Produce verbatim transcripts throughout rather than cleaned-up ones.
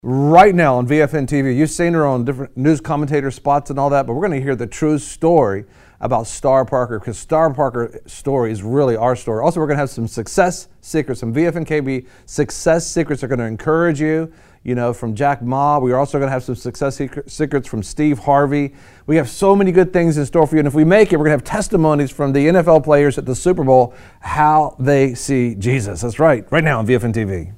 Right now on V F N T V. You've seen her on different news commentator spots and all that, but we're going to hear the true story about Star Parker, because Star Parker's story is really our story. Also, we're going to have some success secrets, some V F N K B success secrets that are going to encourage you, you know, from Jack Ma. We're also going to have some success secrets from Steve Harvey. We have so many good things in store for you, and if we make it, we're going to have testimonies from the N F L players at the Super Bowl, how they see Jesus. That's right, right now on V F N T V.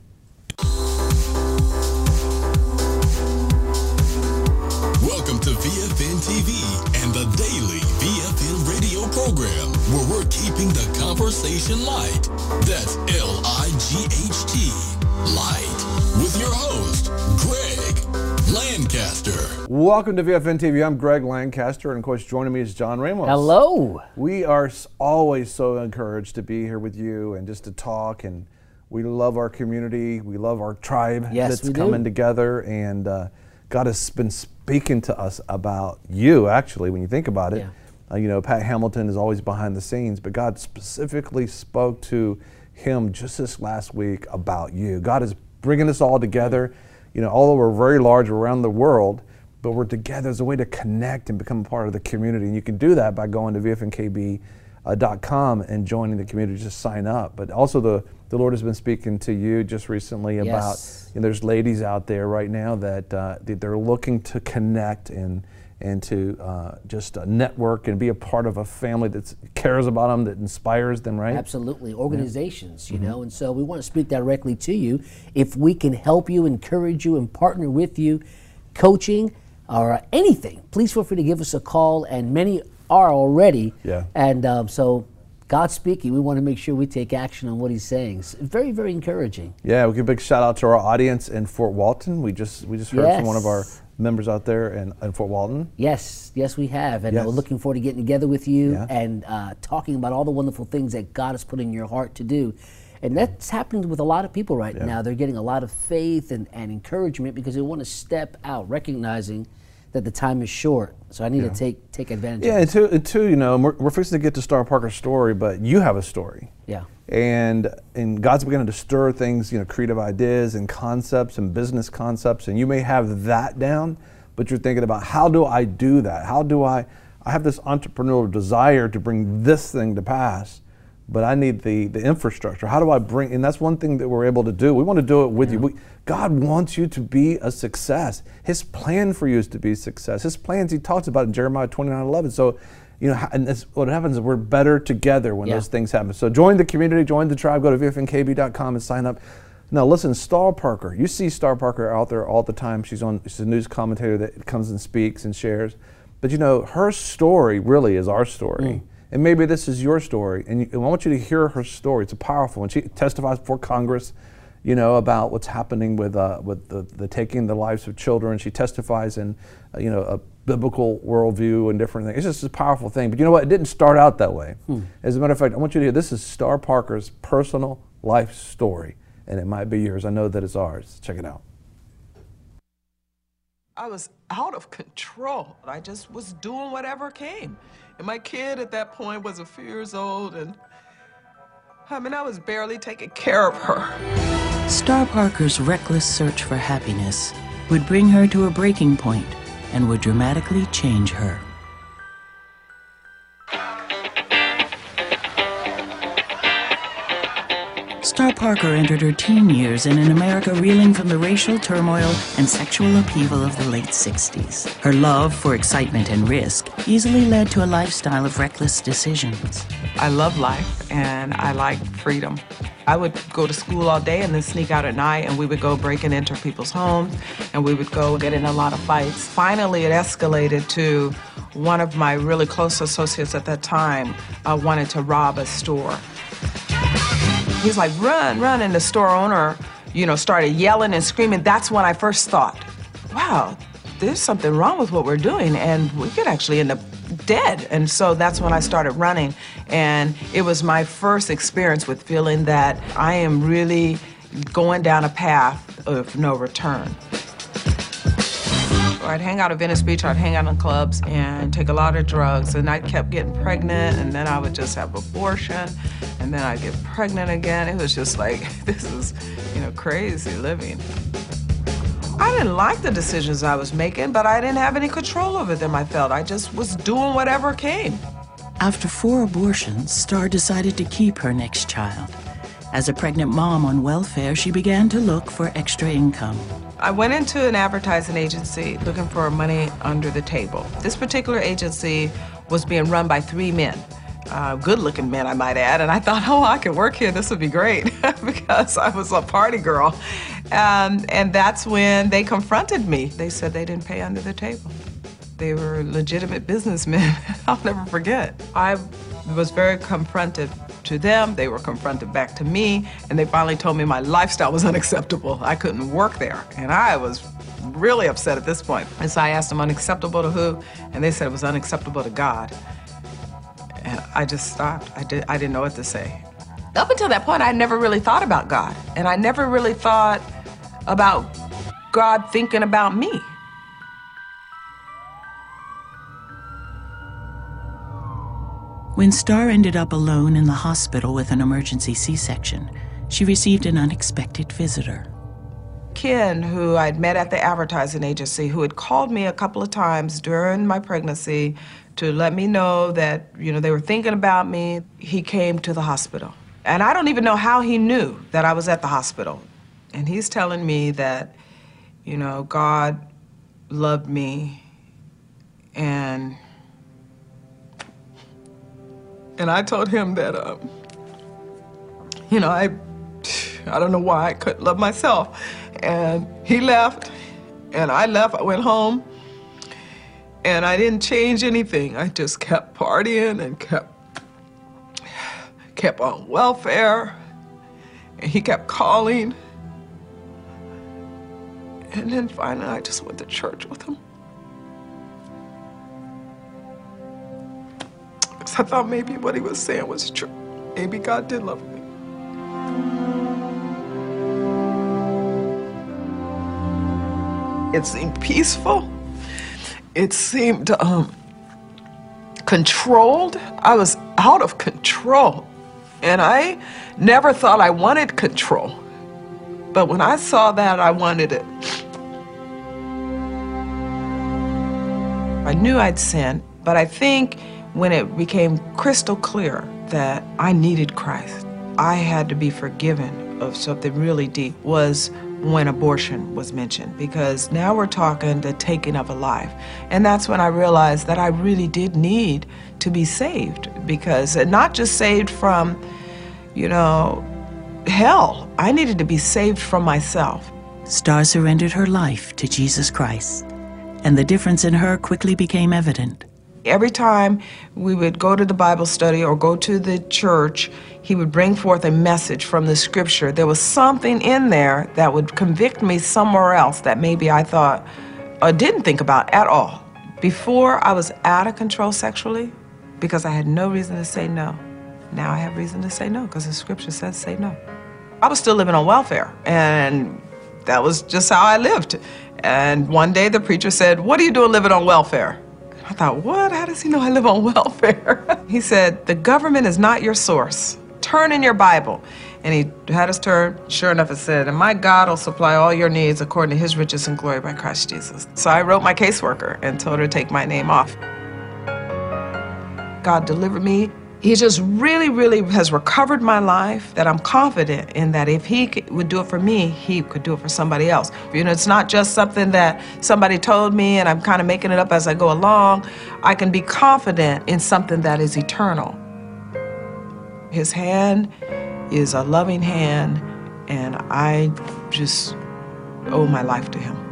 To V F N T V and the daily V F N radio program, where we're keeping the conversation light. That's L I G H T, light, with your host, Greg Lancaster. Welcome to V F N T V. I'm Greg Lancaster, and of course joining me is John Ramos. Hello. We are always so encouraged to be here with you and just to talk, and we love our community. We love our tribe yes, that's we coming do. together, and uh, God has been speaking to us about you, actually, when you think about it. Yeah. Uh, you know, Pat Hamilton is always behind the scenes, but God specifically spoke to him just this last week about you. God is bringing us all together. You know, although we're very large around the world, but we're together as a way to connect and become a part of the community. And you can do that by going to V F N K B dot com and joining the community. Just sign up. But also the, the Lord has been speaking to you just recently yes. about, you know, there's ladies out there right now that uh, they're looking to connect and and to uh, just uh, network and be a part of a family that cares about them, that inspires them, right? Absolutely. Organizations, yeah. you mm-hmm. know, and so we want to speak directly to you. If we can help you, encourage you, and partner with you, coaching or anything, please feel free to give us a call, and many are already. Yeah. And um, so God's speaking. We want to make sure we take action on what he's saying. It's very, very encouraging. Yeah, we give a big shout out to our audience in Fort Walton. We just we just heard yes. from one of our members out there in, in Fort Walton. Yes, yes we have. And yes. we're looking forward to getting together with you yeah. and uh, talking about all the wonderful things that God has put in your heart to do. And that's happening with a lot of people right yeah. now. They're getting a lot of faith and, and encouragement because they want to step out, recognizing that the time is short. So I need yeah. to take take advantage yeah, of it. and two, and two, you know, we're, we're fixing to get to Star Parker's story, but you have a story. Yeah. And and God's beginning to stir things, you know, creative ideas and concepts and business concepts, and you may have that down, but you're thinking about, how do I do that? How do I, I have this entrepreneurial desire to bring this thing to pass, but I need the, the infrastructure. How do I bring, and that's one thing that we're able to do. We want to do it with yeah. you. We, God wants you to be a success. His plan for you is to be a success. His plans he talks about in Jeremiah twenty-nine eleven. So, you know, and that's what happens is we're better together when yeah. those things happen. So join the community, join the tribe, go to V F N K B dot com and sign up. Now listen, Star Parker, you see Star Parker out there all the time. She's on, she's a news commentator that comes and speaks and shares. But you know, her story really is our story. Mm. And maybe this is your story, and, you, and I want you to hear her story. It's a powerful one. She testifies before Congress, you know, about what's happening with uh, with the, the taking the lives of children. She testifies in, uh, you know, a biblical worldview and different things. It's just a powerful thing. But you know what? It didn't start out that way. Hmm. As a matter of fact, I want you to hear, this is Star Parker's personal life story, and it might be yours. I know that it's ours. Check it out. I was out of control. I just was doing whatever came. And my kid at that point was a few years old, and I mean, I was barely taking care of her. Star Parker's reckless search for happiness would bring her to a breaking point and would dramatically change her. Star Parker entered her teen years in an America reeling from the racial turmoil and sexual upheaval of the late sixties. Her love for excitement and risk easily led to a lifestyle of reckless decisions. I love life, and I like freedom. I would go to school all day and then sneak out at night, and we would go breaking into people's homes, and we would go get in a lot of fights. Finally, it escalated to one of my really close associates at that time uh, wanted to rob a store. He's like, run, run, and the store owner, you know, started yelling and screaming. That's when I first thought, wow, there's something wrong with what we're doing, and we could actually end up dead. And so that's when I started running, and it was my first experience with feeling that I am really going down a path of no return. I'd hang out at Venice Beach, I'd hang out in clubs and take a lot of drugs, and I kept getting pregnant, and then I would just have abortion, and then I'd get pregnant again. It was just like, this is, you know, crazy living. I didn't like the decisions I was making, but I didn't have any control over them, I felt. I just was doing whatever came. After four abortions, Star decided to keep her next child. As a pregnant mom on welfare, she began to look for extra income. I went into an advertising agency looking for money under the table. This particular agency was being run by three men. Uh, good-looking men, I might add, and I thought, oh, I could work here, this would be great, because I was a party girl. Um, and that's when they confronted me. They said they didn't pay under the table. They were legitimate businessmen. I'll never forget. I was very confronted to them, they were confronted back to me, and they finally told me my lifestyle was unacceptable. I couldn't work there, and I was really upset at this point. And so I asked them, unacceptable to who? And they said it was unacceptable to God. And I just stopped. I, did, I didn't know what to say. Up until that point, I never really thought about God. And I never really thought about God thinking about me. When Star ended up alone in the hospital with an emergency C-section, she received an unexpected visitor. Ken, who I'd met at the advertising agency, who had called me a couple of times during my pregnancy to let me know that, you know, they were thinking about me, he came to the hospital. And I don't even know how he knew that I was at the hospital. And he's telling me that, you know, God loved me, and and I told him that, um, you know, I, I don't know why I couldn't love myself. And he left, and I left, I went home, and I didn't change anything. I just kept partying and kept, kept on welfare, and he kept calling. And then finally, I just went to church with him. Because I thought maybe what he was saying was true. Maybe God did love me. It seemed peaceful. It seemed um, controlled. I was out of control. And I never thought I wanted control. But when I saw that, I wanted it. I knew I'd sinned, but I think when it became crystal clear that I needed Christ, I had to be forgiven of something really deep, was when abortion was mentioned, because now we're talking the taking of a life. And that's when I realized that I really did need to be saved, because and not just saved from, you know, hell. I needed to be saved from myself. Star surrendered her life to Jesus Christ, and the difference in her quickly became evident. Every time we would go to the Bible study or go to the church, he would bring forth a message from the scripture. There was something in there that would convict me somewhere else that maybe I thought or didn't think about at all. Before, I was out of control sexually because I had no reason to say no. Now I have reason to say no because the scripture says say no. I was still living on welfare, and that was just how I lived. And one day the preacher said, "What are you doing living on welfare?" I thought, what? How does he know I live on welfare? He said, "The government is not your source. Turn in your Bible." And he had us turn. Sure enough, it said, "And my God will supply all your needs according to his riches and glory by Christ Jesus." So I wrote my caseworker and told her to take my name off. God delivered me. He just really, really has recovered my life, that I'm confident in that if he would do it for me, he could do it for somebody else. You know, it's not just something that somebody told me and I'm kind of making it up as I go along. I can be confident in something that is eternal. His hand is a loving hand, and I just owe my life to him.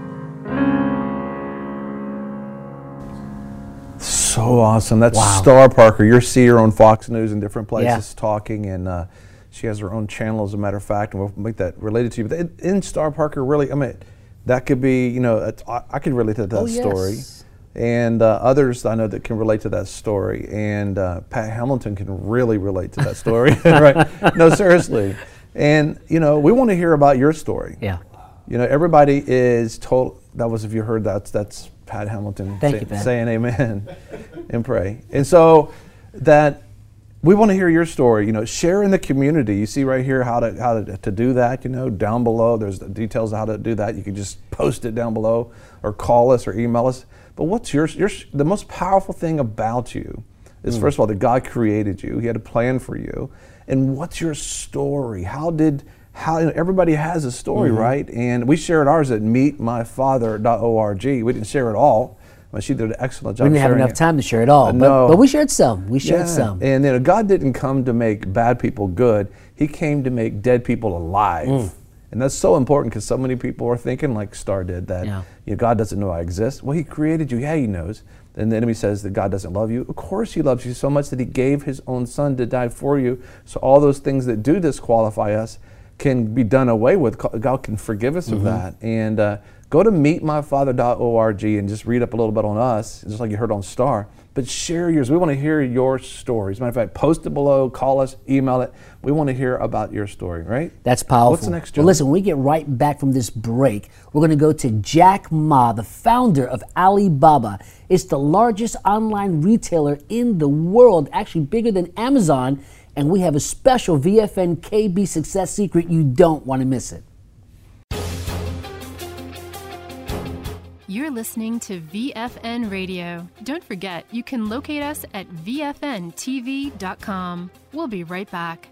So awesome. That's Wow. Star Parker. You'll see her on Fox News and different places Yeah. talking, and uh, she has her own channel, as a matter of fact, and we'll make that related to you. But in, in Star Parker, really, I mean, that could be, you know, it's, I, I could relate to that Oh, story. yes. And uh, others I know that can relate to that story. And uh, Pat Hamilton can really relate to that story, right? No, seriously. And, you know, we want to hear about your story. Yeah. You know, everybody is told, that was, if you heard that, that's Pat Hamilton Thank say, you, Pat. saying amen and pray. And so that we want to hear your story. You know, share in the community. You see right here how to how to, to do that. You know, down below there's the details of how to do that. You can just post it down below, or call us, or email us. But what's your your the most powerful thing about you is mm. first of all that God created you. He had a plan for you. And what's your story? How did how you know, everybody has a story, mm-hmm. right? And we shared ours at meet my father dot org. We didn't share it all. Well, she did an excellent job. We didn't have enough it. time to share it all, uh, but, no. but we shared some. We shared yeah. some. And you know, God didn't come to make bad people good. He came to make dead people alive. Mm. And that's so important because so many people are thinking, like Star did, that yeah. you know, God doesn't know I exist. Well, He created you. Yeah, He knows. And the enemy says that God doesn't love you. Of course He loves you so much that He gave His own Son to die for you. So all those things that do disqualify us can be done away with. God can forgive us mm-hmm. of that. And uh, go to meet my father dot org and just read up a little bit on us, just like you heard on Star. But share yours. We want to hear your stories. Matter of fact, post it below, call us, email it. We want to hear about your story, right? That's powerful. What's the next, John? Well, listen, when we get right back from this break, we're going to go to Jack Ma, the founder of Alibaba. It's the largest online retailer in the world, actually bigger than Amazon. And we have a special V F N K B success secret. You don't want to miss it. You're listening to V F N Radio. Don't forget, you can locate us at V F N T V dot com. We'll be right back.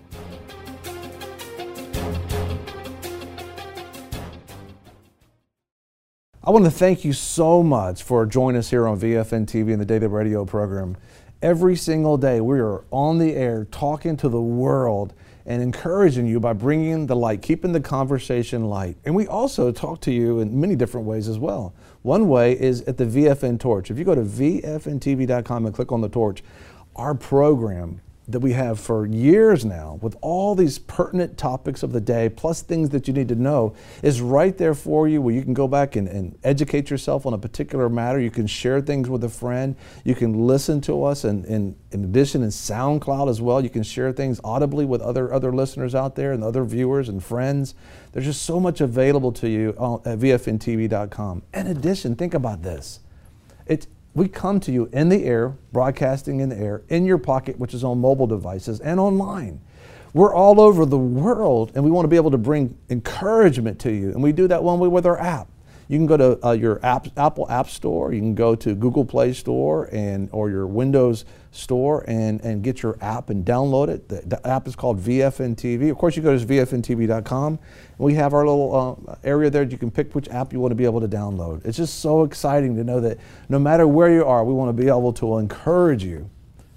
I want to thank you so much for joining us here on V F N T V and the Daily Radio program. Every single day we are on the air talking to the world and encouraging you by bringing the light, keeping the conversation light. And we also talk to you in many different ways as well. One way is at the V F N Torch. If you go to V F N T V dot com and click on the torch, our program that we have for years now with all these pertinent topics of the day, plus things that you need to know, is right there for you, where you can go back and, and educate yourself on a particular matter. You can share things with a friend. You can listen to us, and, and in addition in SoundCloud as well. You can share things audibly with other, other listeners out there and other viewers and friends. There's just so much available to you at V F N T V dot com. In addition, think about this. It's We come to you in the air, broadcasting in the air, in your pocket, which is on mobile devices, and online. We're all over the world, and we want to be able to bring encouragement to you. And we do that one way with our app. You can go to uh, your app, Apple App Store. You can go to Google Play Store and or your Windows Store and, and get your app and download it. The, the app is called V F N T V. Of course, you go to V F N T V dot com. And we have our little uh, area there. You can pick which app you want to be able to download. It's just so exciting to know that no matter where you are, we want to be able to encourage you.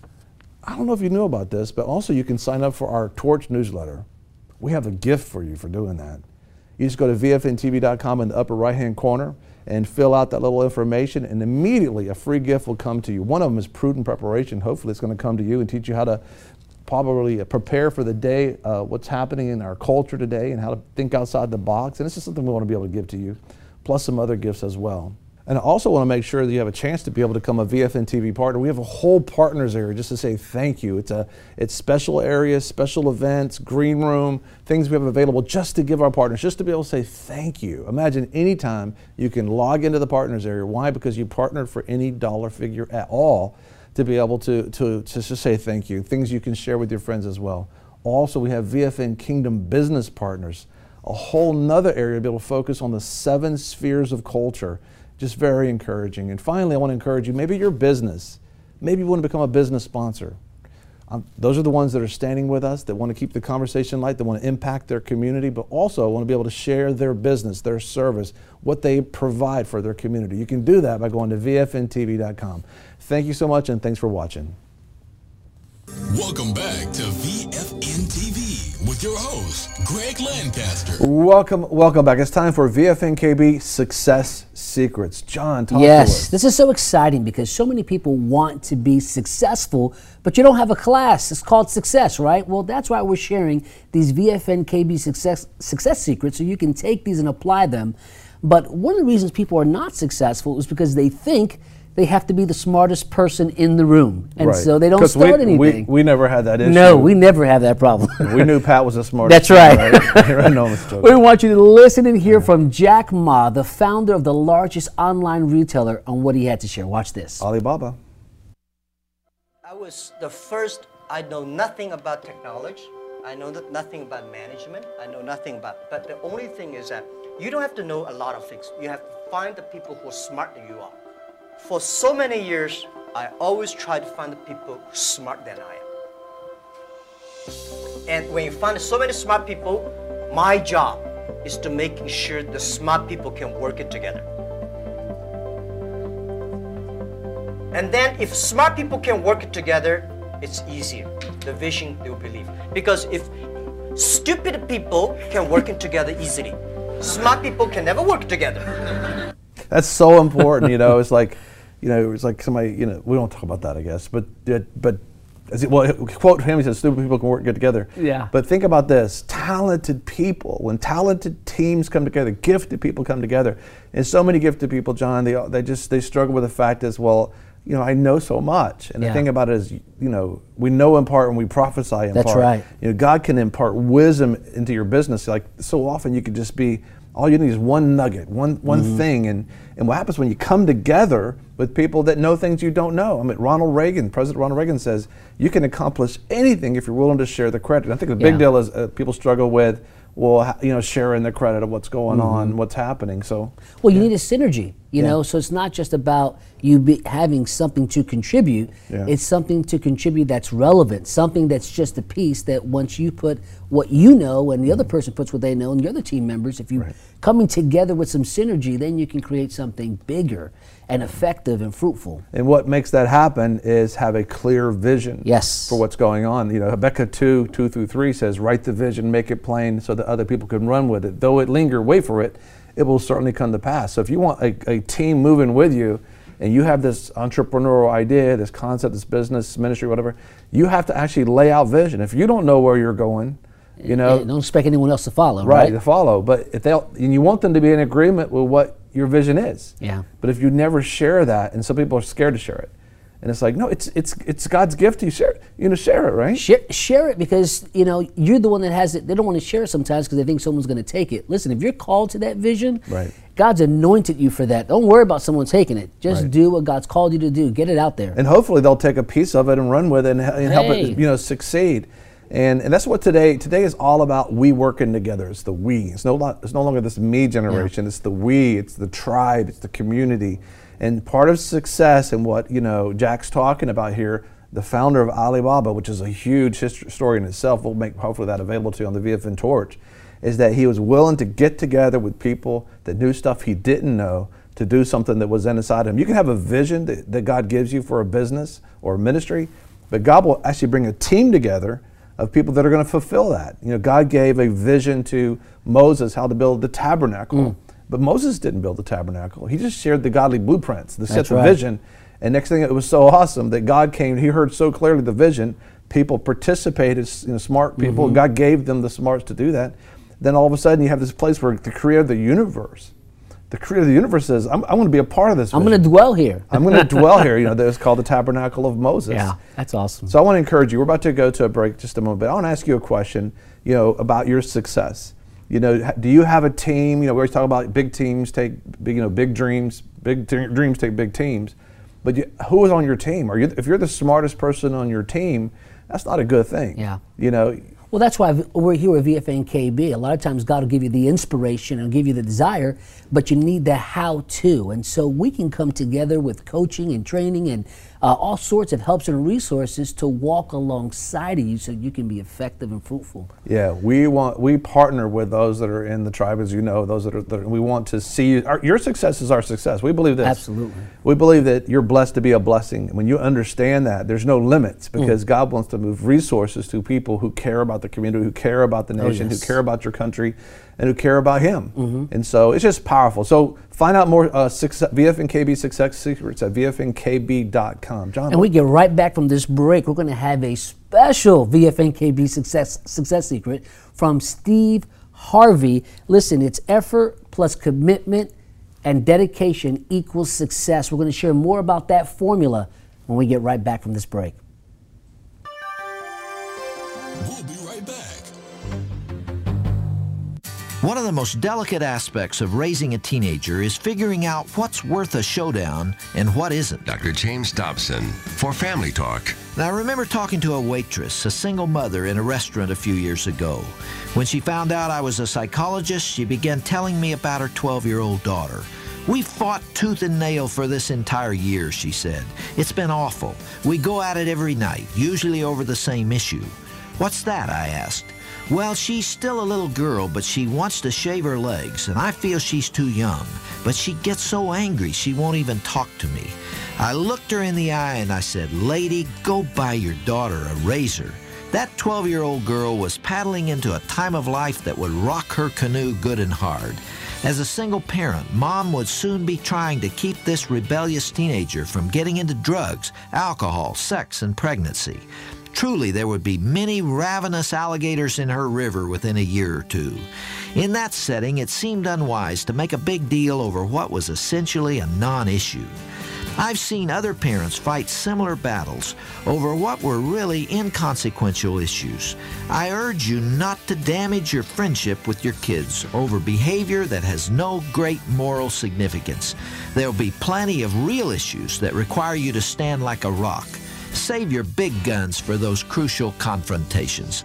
I don't know if you knew about this, but also you can sign up for our Torch newsletter. We have a gift for you for doing that. You just go to V F N T V dot com in the upper right-hand corner and fill out that little information, and immediately a free gift will come to you. One of them is Prudent Preparation. Hopefully it's going to come to you and teach you how to probably prepare for the day, uh, what's happening in our culture today, and how to think outside the box. And this is something we want to be able to give to you, plus some other gifts as well. And I also want to make sure that you have a chance to be able to become a V F N T V partner. We have a whole partners area just to say thank you. It's a it's special areas, special events, green room, things we have available just to give our partners, just to be able to say thank you. Imagine anytime you can log into the partners area. Why? Because you partnered for any dollar figure at all to be able to, to, to just say thank you. Things you can share with your friends as well. Also, we have V F N Kingdom Business Partners, a whole nother area to be able to focus on the seven spheres of culture. Just very encouraging. And finally, I want to encourage you, maybe your business, maybe you want to become a business sponsor. Um, those are the ones that are standing with us, that want to keep the conversation light, that want to impact their community, but also want to be able to share their business, their service, what they provide for their community. You can do that by going to V F N T V dot com. Thank you so much, and thanks for watching. Welcome back to V F N T V with your host, Greg Lancaster. Welcome, welcome back. It's time for V F N K B Success Secrets. John, talk yes, to us. This is so exciting because so many people want to be successful, but you don't have a class. It's called Success, right? Well, that's why we're sharing these V F N K B Success, Success Secrets, so you can take these and apply them. But one of the reasons people are not successful is because they think they have to be the smartest person in the room. And right. so they don't start we, anything. We, we never had that issue. No, we never have that problem. We knew Pat was the smartest. That's right. right? no, we want you to listen and hear from Jack Ma, the founder of the largest online retailer, on what he had to share. Watch this. Alibaba. I was the first I know nothing about technology. I know nothing about management. I know nothing about, but the only thing is that you don't have to know a lot of things. You have to find the people who are smarter than you are. For so many years, I always try to find the people smarter than I am. And when you find so many smart people, my job is to making sure the smart people can work it together. And then if smart people can work it together, it's easier. The vision they will believe. Because if stupid people can work it together easily, smart people can never work together. That's so important, you know. It's like, you know, it's like somebody, you know, we don't talk about that, I guess, but but as it, well, quote him, he says, "Stupid people can work good together." Yeah. But think about this: talented people. When talented teams come together, gifted people come together, and so many gifted people, John, they they just they struggle with the fact as well. You know, I know so much, and yeah. the thing about it is, you know, we know in part and we prophesy in That's part. right. You know, God can impart wisdom into your business. Like so often, you could just be. All you need is one nugget, one one mm-hmm. thing, and, and what happens when you come together with people that know things you don't know? I mean, Ronald Reagan, President Ronald Reagan says, you can accomplish anything if you're willing to share the credit. I think the big yeah. deal is uh, people struggle with, well, you know, sharing the credit of what's going mm-hmm. on, what's happening. So, well, you yeah. need a synergy, you yeah. know. So it's not just about you be having something to contribute. Yeah. It's something to contribute that's relevant, something that's just a piece that once you put what you know and the other person puts what they know and the other team members, if you right. coming together with some synergy, then you can create something bigger and effective and fruitful. And what makes that happen is have a clear vision yes. for what's going on. You know, Habakkuk two, two through three says, write the vision, make it plain so that other people can run with it. Though it linger, wait for it, it will certainly come to pass. So if you want a, a team moving with you and you have this entrepreneurial idea, this concept, this business, ministry, whatever, you have to actually lay out vision. If you don't know where you're going, you know. Yeah, don't expect anyone else to follow, right? Right, to follow. But if they'll, and you want them to be in agreement with what your vision is. Yeah. But if you never share that, and some people are scared to share it, and it's like, no, it's it's it's God's gift to you. Share it. You know, share it, right? Share, share it because, you know, you're the one that has it. They don't want to share it sometimes because they think someone's going to take it. Listen, if you're called to that vision, right. God's anointed you for that. Don't worry about someone taking it. Just right. do what God's called you to do. Get it out there. And hopefully they'll take a piece of it and run with it and, and help Hey. it, you know, succeed. And and that's what today today is all about. We working together. It's the we. It's no lo- it's no longer this me generation. Yeah. It's the we. It's the tribe. It's the community. And part of success and what, you know, Jack's talking about here, the founder of Alibaba, which is a huge history story in itself, we'll make hopefully that available to you on the V F N Torch, is that he was willing to get together with people that knew stuff he didn't know to do something that was inside him. You can have a vision that, that God gives you for a business or a ministry, but God will actually bring a team together of people that are going to fulfill that. You know, God gave a vision to Moses how to build the tabernacle, mm. but Moses didn't build the tabernacle. He just shared the godly blueprints, the set the right. vision. And next thing, it was so awesome that God came, he heard so clearly the vision, people participated, you know, smart people, mm-hmm. God gave them the smarts to do that. Then all of a sudden you have this place where the creator of the universe, the creator of the universe says, I'm, I want to be a part of this vision. I'm going to dwell here. I'm going to dwell here. You know, it's called the Tabernacle of Moses. Yeah, that's awesome. So I want to encourage you. We're about to go to a break just a moment, but I want to ask you a question, you know, about your success. You know, do you have a team? You know, we always talk about big teams take big, you know, big dreams, big t- dreams take big teams. But you, who is on your team? Are you, if you're the smartest person on your team, that's not a good thing. Yeah. You know. Well, that's why we're here at V F N K B. A lot of times God will give you the inspiration and give you the desire, but you need the how-to. And so we can come together with coaching and training and uh, all sorts of helps and resources to walk alongside of you so you can be effective and fruitful. Yeah, we want we partner with those that are in the tribe, as you know, those that are, that are we want to see, our, your success is our success. We believe this. Absolutely. We believe that you're blessed to be a blessing. When you understand that, there's no limits because mm. God wants to move resources to people who care about the community, who care about the nation, oh, yes. who care about your country, and who care about Him. Mm-hmm. And so it's just powerful. So find out more uh, success, V F N K B Success Secrets at V F N K B dot com. John, and we get right back from this break. We're going to have a special V F N K B Success Success Secret from Steve Harvey. Listen, it's effort plus commitment and dedication equals success. We're going to share more about that formula when we get right back from this break. We'll be right back. One of the most delicate aspects of raising a teenager is figuring out what's worth a showdown and what isn't. Doctor James Dobson for Family Talk. Now, I remember talking to a waitress, a single mother, in a restaurant a few years ago. When she found out I was a psychologist, she began telling me about her twelve-year-old daughter. We fought tooth and nail for this entire year, she said. It's been awful. We go at it every night, usually over the same issue. What's that? I asked. Well, she's still a little girl, but she wants to shave her legs, and I feel she's too young. But she gets so angry she won't even talk to me. I looked her in the eye and I said, "Lady, go buy your daughter a razor." That twelve-year-old girl was paddling into a time of life that would rock her canoe good and hard. As a single parent, Mom would soon be trying to keep this rebellious teenager from getting into drugs, alcohol, sex, and pregnancy. Truly, there would be many ravenous alligators in her river within a year or two. In that setting, it seemed unwise to make a big deal over what was essentially a non-issue. I've seen other parents fight similar battles over what were really inconsequential issues. I urge you not to damage your friendship with your kids over behavior that has no great moral significance. There'll be plenty of real issues that require you to stand like a rock. Save your big guns for those crucial confrontations.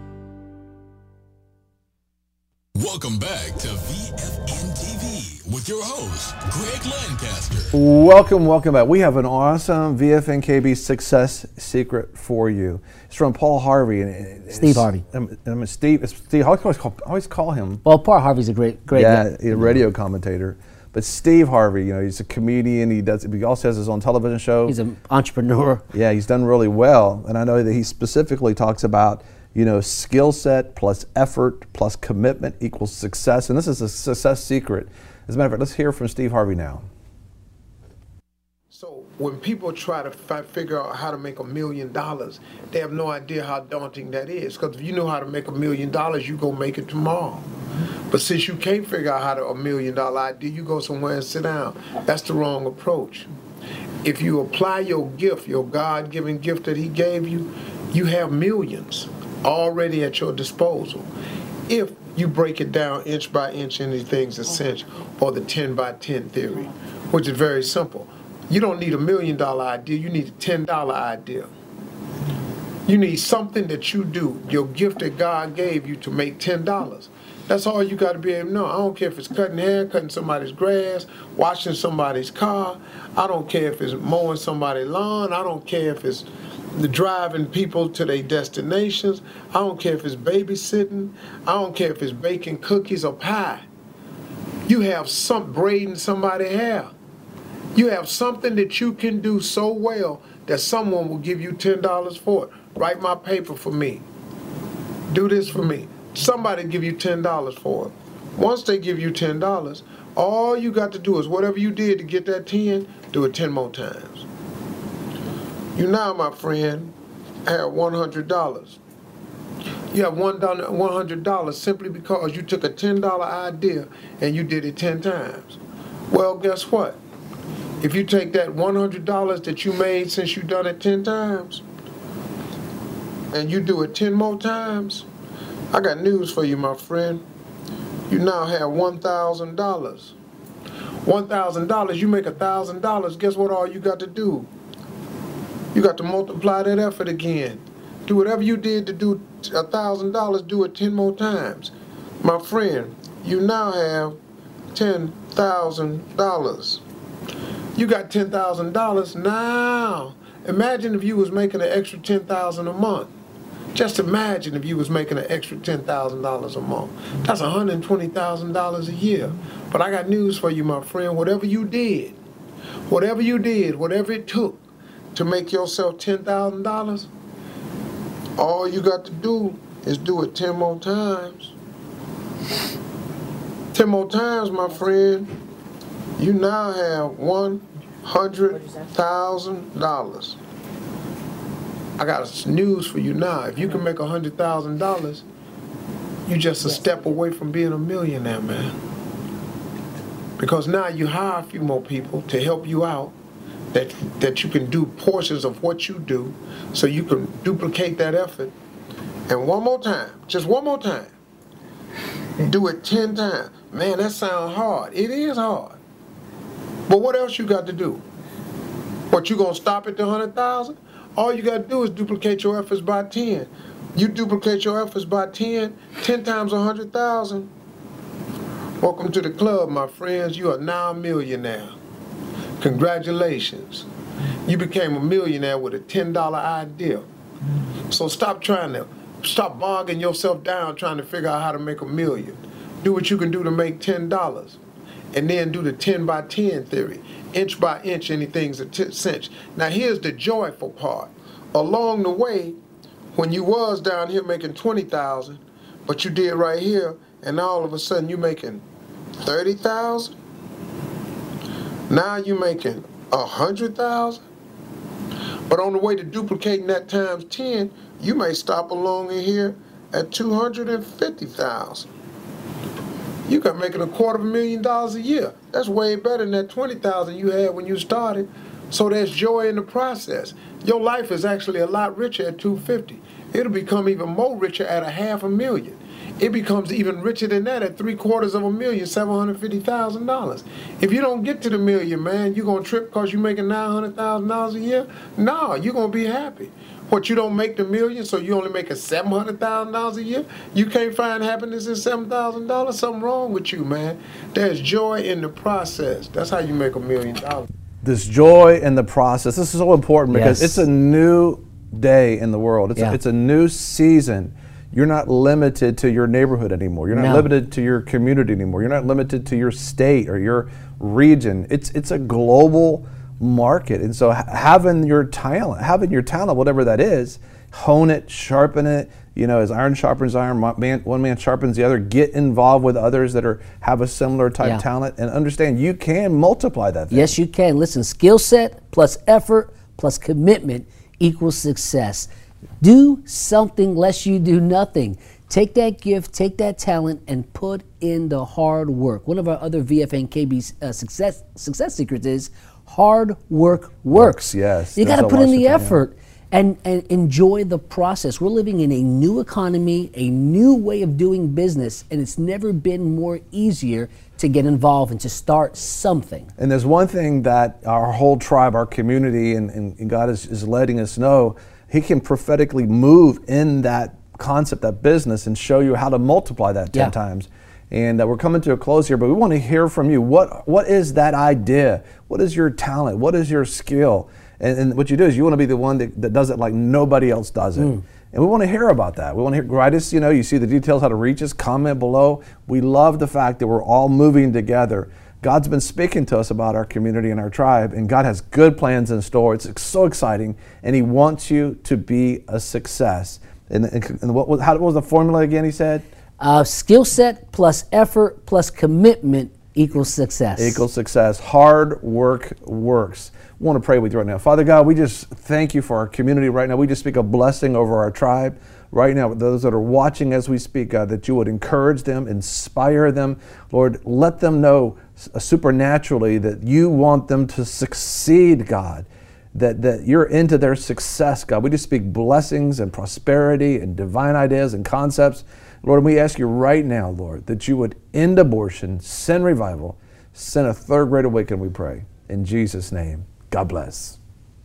Welcome back to V F N T V with your host, Greg Lancaster. Welcome, welcome back. We have an awesome V F N K B success secret for you. It's from Paul Harvey. And Steve Harvey. Um, um, Steve, Steve, I always call, I always call him. Well, Paul Harvey's a great, great yeah, guy. a radio commentator. But Steve Harvey, you know, he's a comedian. He does. He also has his own television show. He's an entrepreneur. Yeah, he's done really well. And I know that he specifically talks about, you know, skill set plus effort plus commitment equals success. And this is a success secret. As a matter of fact, let's hear from Steve Harvey now. So when people try to fi- figure out how to make a million dollars, they have no idea how daunting that is. Because if you know how to make a million dollars, you go make it tomorrow. But since you can't figure out how to a million dollar idea, you go somewhere and sit down. That's the wrong approach. If you apply your gift, your God-given gift that he gave you, you have millions already at your disposal. If you break it down inch by inch into things essential, or the ten by ten theory, which is very simple. You don't need a million dollar idea, you need a ten dollar idea. You need something that you do, your gift that God gave you to make ten dollars. That's all you got to be able to know. I don't care if it's cutting hair, cutting somebody's grass, washing somebody's car. I don't care if it's mowing somebody's lawn. I don't care if it's driving people to their destinations. I don't care if it's babysitting. I don't care if it's baking cookies or pie. You have some braiding somebody's hair. You have something that you can do so well that someone will give you ten dollars for it. Write my paper for me. Do this for me. Somebody give you ten dollars for it. Once they give you ten dollars, all you got to do is whatever you did to get that ten, do it ten more times. You now, my friend, have one hundred dollars. You have one hundred dollars simply because you took a ten dollar idea and you did it ten times. Well, guess what? If you take that one hundred dollars that you made since you done it ten times, and you do it ten more times, I got news for you, my friend. You now have one thousand dollars. one thousand dollars, you make one thousand dollars, guess what all you got to do? You got to multiply that effort again. Do whatever you did to do one thousand dollars, do it ten more times. My friend, you now have ten thousand dollars. You got ten thousand dollars now. Imagine if you was making an extra ten thousand dollars a month. Just imagine if you was making an extra ten thousand dollars a month. That's one hundred twenty thousand dollars a year. But I got news for you, my friend. Whatever you did, whatever you did, whatever it took to make yourself ten thousand dollars, all you got to do is do it ten more times. ten more times, my friend. You now have one hundred thousand dollars. I got news for you now. If you can make one hundred thousand dollars, you're just a step away from being a millionaire, man. Because now you hire a few more people to help you out, that, that you can do portions of what you do, so you can duplicate that effort. And one more time, just one more time, Do it ten times. Man, that sounds hard. It is hard. But what else you got to do? What, you going to stop at the one hundred thousand? All you got to do is duplicate your efforts by ten. You duplicate your efforts by ten, ten times one hundred thousand. Welcome to the club, my friends. You are now a millionaire. Congratulations. You became a millionaire with a ten dollar idea. So stop trying to, stop bogging yourself down trying to figure out how to make a million. Do what you can do to make ten dollars. And then do the ten by ten theory. Inch by inch, anything's a t- cinch. Now here's the joyful part. Along the way, when you was down here making twenty thousand, but you did right here, and all of a sudden you making thirty thousand. Now you making one hundred thousand. But on the way to duplicating that times ten, you may stop along in here at two hundred fifty thousand. You got making a quarter of a million dollars a year. That's way better than that twenty thousand you had when you started. So there's joy in the process. Your life is actually a lot richer at two hundred fifty. It'll become even more richer at a half a million. It becomes even richer than that at three quarters of a million, seven hundred fifty thousand dollars. If you don't get to the million, man, you gonna trip because you're making nine hundred thousand dollars a year? No, you're gonna be happy. What, you don't make the million, so you only make a seven hundred thousand dollars a year? You can't find happiness in seven thousand dollars? Something wrong with you, man. There's joy in the process. That's how you make a million dollars. This joy in the process. This is so important because Yes. it's a new day in the world. It's, Yeah. a, it's a new season. You're not limited to your neighborhood anymore. You're not No. limited to your community anymore. You're not limited to your state or your region. It's it's a global market. And so ha- having your talent, having your talent, whatever that is, hone it, sharpen it. You know, as iron sharpens iron, one man, one man sharpens the other. Get involved with others that are have a similar type Yeah. talent, and understand you can multiply that thing. Yes, you can. Listen, skill set plus effort plus commitment equals success. Do something lest you do nothing. Take that gift, take that talent, and put in the hard work. One of our other V F N K B uh, success success secrets is hard work works. Yes, You got to that's put a in the Washington, yeah. effort. And, and enjoy the process. We're living in a new economy, a new way of doing business, and it's never been more easier to get involved and to start something. And there's one thing that our whole tribe, our community, and, and, and God is, is letting us know, He can prophetically move in that concept, that business, and show you how to multiply that ten Yeah. times. And uh, we're coming to a close here, but we want to hear from you. What What is that idea? What is your talent? What is your skill? And, and what you do is you want to be the one that, that does it like nobody else does it. Mm. And we want to hear about that. We want to hear, write us, you know, you see the details, how to reach us, comment below. We love the fact that we're all moving together. God's been speaking to us about our community and our tribe, and God has good plans in store. It's so exciting, and He wants you to be a success. And, and, and what, was, how, what was the formula again, he said? Uh, skill set plus effort plus commitment equals success. Equals success. Hard work works. I want to pray with you right now. Father God, we just thank you for our community right now. We just speak a blessing over our tribe right now. Those that are watching as we speak, God, that you would encourage them, inspire them. Lord, let them know supernaturally that you want them to succeed, God. That, that you're into their success, God. We just speak blessings and prosperity and divine ideas and concepts. Lord, we ask you right now, Lord, that you would end abortion, send revival, send a third great awakening, we pray. In Jesus' name, God bless.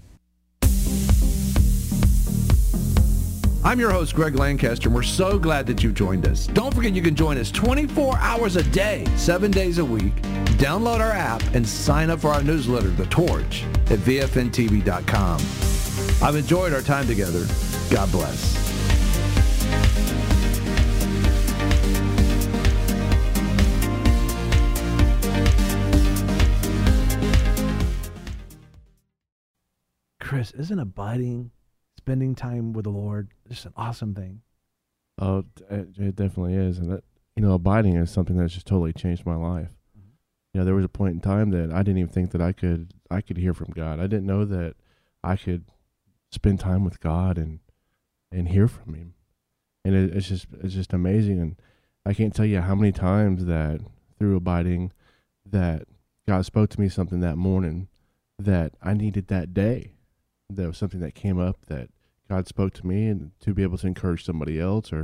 I'm your host, Greg Lancaster, and we're so glad that you've joined us. Don't forget you can join us twenty-four hours a day, seven days a week. Download our app and sign up for our newsletter, The Torch, at V F N T V dot com. I've enjoyed our time together. God bless. Chris, isn't abiding, spending time with the Lord, just an awesome thing? Oh, it, it definitely is. And that, you know, abiding is something that's just totally changed my life. Mm-hmm. You know, there was a point in time that I didn't even think that I could, I could hear from God. I didn't know that I could spend time with God and, and hear from Him. And it, it's just, it's just amazing. And I can't tell you how many times that through abiding that God spoke to me something that morning that I needed that day. There was something that came up that God spoke to me, and to be able to encourage somebody else, or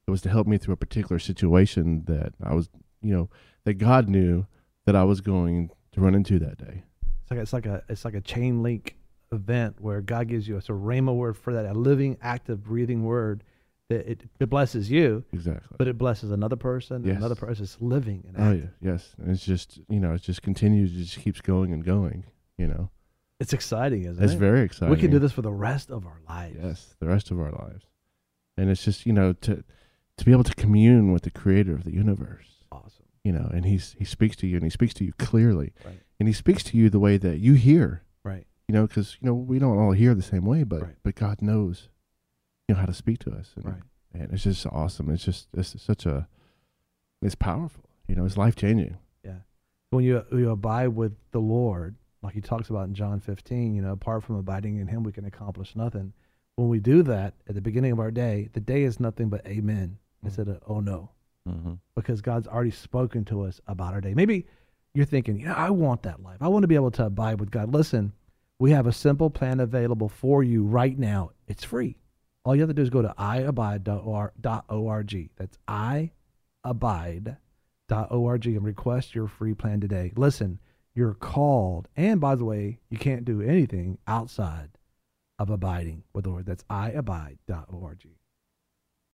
It was to help me through a particular situation that I was, you know, that God knew that I was going to run into that day. It's like it's like a it's like a chain link event where God gives you a sort of rhema word for that, a living, active, breathing word that it, it blesses you. Exactly. But it blesses another person, Yes. another person. It's living and Oh active. yeah, yes. And it's just, you know, it just continues, it just keeps going and going, you know. It's exciting, isn't It's it? very exciting. We can do this for the rest of our lives. Yes, the rest of our lives. And it's just, you know, to to be able to commune with the creator of the universe. Awesome. You know, and he's he speaks to you, and he speaks to you clearly. Right. And he speaks to you the way that you hear. Right. You know, because, you know, we don't all hear the same way, but Right. but God knows, you know, how to speak to us. And, Right. and it's just awesome. It's just, it's such a, it's powerful. You know, it's life-changing. Yeah. When you you abide with the Lord, like he talks about in John fifteen, you know, apart from abiding in him, we can accomplish nothing. When we do that at the beginning of our day, the day is nothing but amen instead of oh no. Mm-hmm. Because God's already spoken to us about our day. Maybe you're thinking, yeah, I want that life. I want to be able to abide with God. Listen, we have a simple plan available for you right now. It's free. All you have to do is go to i abide dot org. That's i abide dot org and request your free plan today. Listen, you're called. And by the way, you can't do anything outside of abiding with the Lord. That's i abide dot org.